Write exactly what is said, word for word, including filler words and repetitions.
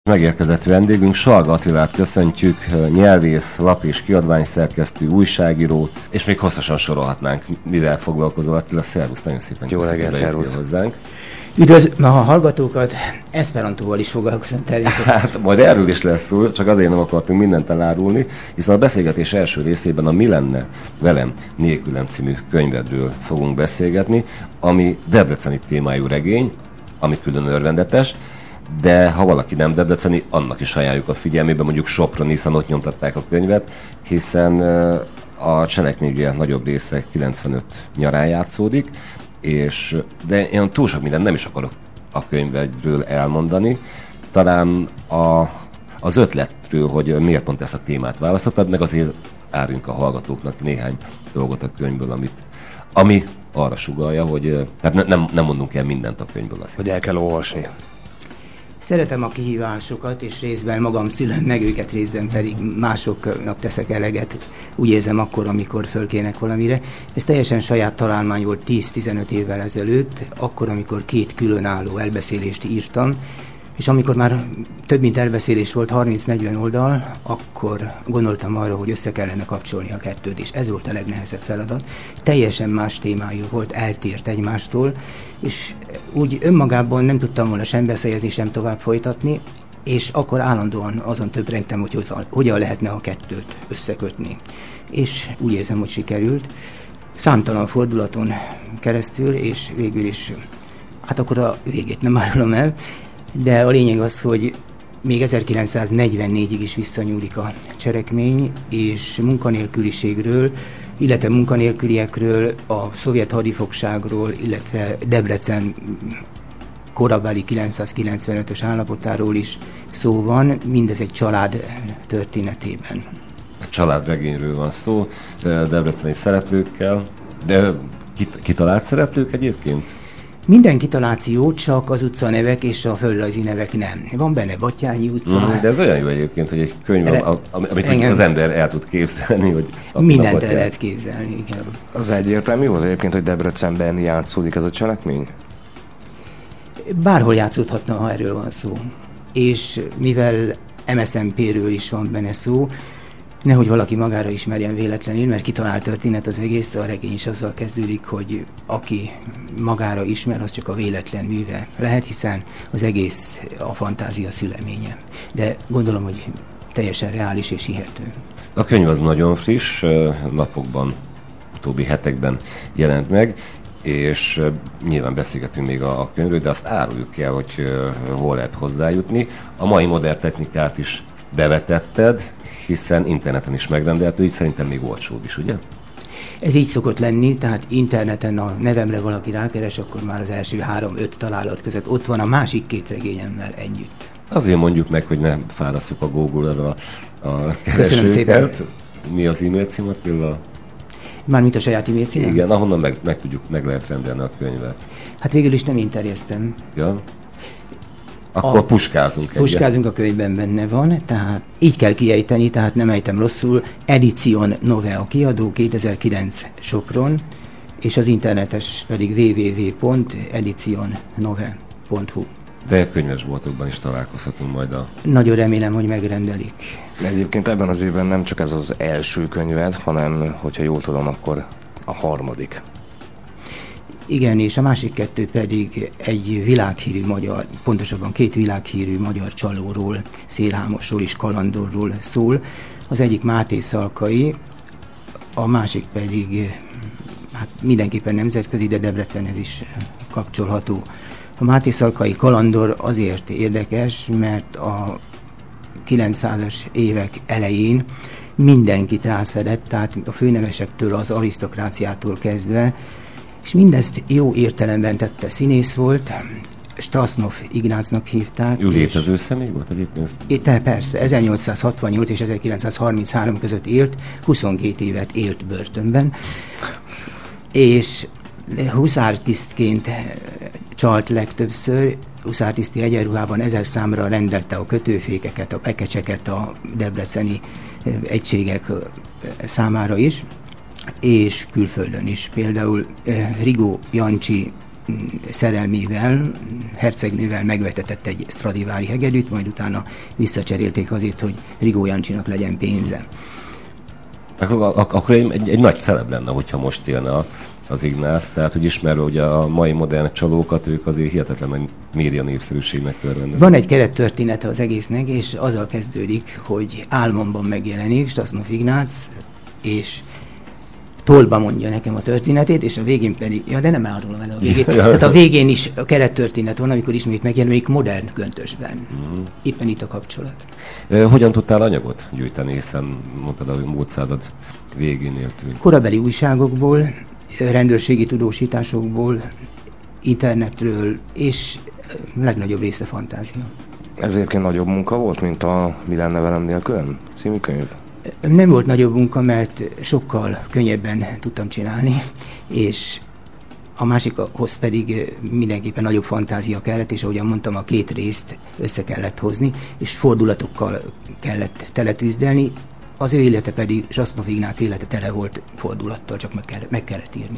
Megérkezett vendégünk, Salga Attilát köszöntjük, nyelvész, lap- és kiadványszerkesztő, újságíró, és még hosszasan sorolhatnánk, mivel foglalkozol. Attila, szervusz, nagyon szépen Jó reggelt, szervusz hozzánk. Üdvözlöm a hallgatókat, Esperantóval is foglalkozom természetesen. Hát majd erről is lesz szó, csak azért nem akartunk mindent elárulni, hiszen a beszélgetés első részében a Mi lenne velem nélkülem című könyvedről fogunk beszélgetni, ami debreceni témájú regény, ami külön örvendetes, de ha valaki nem debreceni, annak is ajánljuk a figyelmébe, mondjuk Sopron, hiszen ott nyomtatták a könyvet, hiszen a cselekménye nagyobb része kilencvenöt nyarán játszódik, és, de én túl sok mindent nem is akarok a könyvedről elmondani. Talán a, az ötletről, hogy miért pont ezt a témát választottad, meg azért árjunk a hallgatóknak néhány dolgot a könyvből, amit, ami arra sugallja, hogy hát ne, nem, nem mondunk el mindent a könyvből. Azért. Hogy el kell olvasni. Szeretem a kihívásokat, és részben magam szülöm meg őket, részben pedig másoknak teszek eleget. Úgy érzem akkor, amikor fölkének valamire. Ez teljesen saját találmány volt tíz-tizenöt évvel ezelőtt, akkor, amikor két különálló elbeszélést írtam, és amikor már több mint elbeszélés volt, harminc-negyven oldal, akkor gondoltam arra, hogy össze kellene kapcsolni a kettőt, és ez volt a legnehezebb feladat. Teljesen más témájú volt, eltért egymástól, és úgy önmagában nem tudtam volna sem befejezni, sem tovább folytatni, és akkor állandóan azon töprengtem, hogy hogyan lehetne a kettőt összekötni. És úgy érzem, hogy sikerült. Számtalan fordulaton keresztül, és végül is, hát akkor a végét nem árulom el, de a lényeg az, hogy még ezerkilencszáznegyvennégyig is visszanyúlik a cselekmény, és munkanélküliségről, illetve munkanélküliekről, a szovjet hadifogságról, illetve Debrecen korabeli kilencszázkilencvenötös állapotáról is szó van, mindez egy család történetében. A családregényről van szó, debreceni szereplőkkel, de kit- kitalált szereplők egyébként? Minden kitaláció, csak az utcanevek és a földrajzi nevek nem. Van benne Batthyány utca. Mm, de ez olyan jó egyébként, hogy egy könyv, Re- amit engem... az ember el tud képzelni, hogy... Mindent el lehet képzelni, igen. Az egyértelmű volt egyébként, hogy Debrecenben játszódik ez a cselekmény? Bárhol játszódhatna, ha erről van szó. És mivel em es zé em pé-ről is van benne szó, nehogy valaki magára ismerjen véletlenül, mert kitalált történet az egész, a regény is azzal kezdődik, hogy aki magára ismer, az csak a véletlen műve lehet, hiszen az egész a fantázia szüleménye. De gondolom, hogy teljesen reális és hihető. A könyv az nagyon friss, napokban, utóbbi hetekben jelent meg, és nyilván beszélgetünk még a, a könyvről, de azt áruljuk el, hogy hol lehet hozzájutni. A mai modern technikát is bevetetted, hiszen interneten is megrendelhető, így szerintem még olcsóbb is, ugye? Ez így szokott lenni, tehát interneten a nevemre valaki rákeres, akkor már az első három-öt találat között ott van a másik két regényemmel együtt. Azért mondjuk meg, hogy ne fárasztjuk a Google-ra a, a keresőket. Köszönöm szépen. Mi az e-mail cím, Attila? Mármint a saját e-mail cím? Igen, ahonnan meg, meg tudjuk, meg lehet rendelni a könyvet. Hát végül is nem én terjesztem. Ja. Akkor a, puskázunk egyet. Puskázunk a könyvben benne van, tehát így kell kiejteni, tehát nem ejtem rosszul. Edition Nove a kiadó, kétezer-kilenc Sopron, és az internetes pedig double-u double-u double-u pont edition nove pont hu. De könyvesboltokban is találkozhatunk majd a... Nagyon remélem, hogy megrendelik. Egyébként ebben az évben nem csak ez az első könyved, hanem, hogyha jól tudom, akkor a harmadik. Igen, és a másik kettő pedig egy világhírű magyar, pontosabban két világhírű magyar csalóról, szélhámosról és kalandorról szól. Az egyik Máté Szalkai, a másik pedig hát mindenképpen nemzetközi, de Debrecenhez is kapcsolható. A Máté Szalkai kalandor azért érdekes, mert a kilencszázas évek elején mindenkit rászedett, tehát a főnevesektől, az arisztokráciától kezdve, és mindezt jó értelemben tette, színész volt, Strasznov Ignácnak hívták. Ő létező személy volt egyébként? Itt persze, ezernyolcszázhatvannyolc és ezerkilencszázharminchárom között élt, huszonkét évet élt börtönben, és huszártisztként csalt legtöbbször, huszártiszti egyenruhában ezer számra rendelte a kötőfékeket, a pekecseket a debreceni egységek számára is, és külföldön is. Például Rigó Jancsi szerelmével, hercegnővel megvetetett egy Stradivari hegedűt, majd utána visszacserélték azért, hogy Rigó Jancsinak legyen pénze. Akkor, akkor egy, egy nagy celeb lenne, hogyha most élne a, az Ignász, tehát hogy ismerve ugye a mai modern csalókat, ők azért hihetetlen nagy média népszerűségnek örvendenek. Van egy kerettörténete az egésznek, és azzal kezdődik, hogy álmomban megjelenik Stasznov Ignác, és tollba mondja nekem a történetét, és a végén pedig, ja, de nem árulom el a végét, tehát a végén is a kerettörténet van, amikor ismét megjelenik modern köntösben. Uh-huh. Éppen itt a kapcsolat. Hogyan tudtál anyagot gyűjteni, hiszen mondtad, hogy múlt század végén éltünk? Korabeli újságokból, rendőrségi tudósításokból, internetről, és legnagyobb része fantázia. Ez egyébként nagyobb munka volt, mint a Mi lenne velem nélkülem című könyv? Nem volt nagyobb munka, mert sokkal könnyebben tudtam csinálni, és a másikhoz pedig mindenképpen nagyobb fantázia kellett, és ahogyan mondtam, a két részt össze kellett hozni, és fordulatokkal kellett teletűzdelni. Az ő élete pedig, Stasznov Ignác élete tele volt fordulattal, csak meg kellett, meg kellett írni.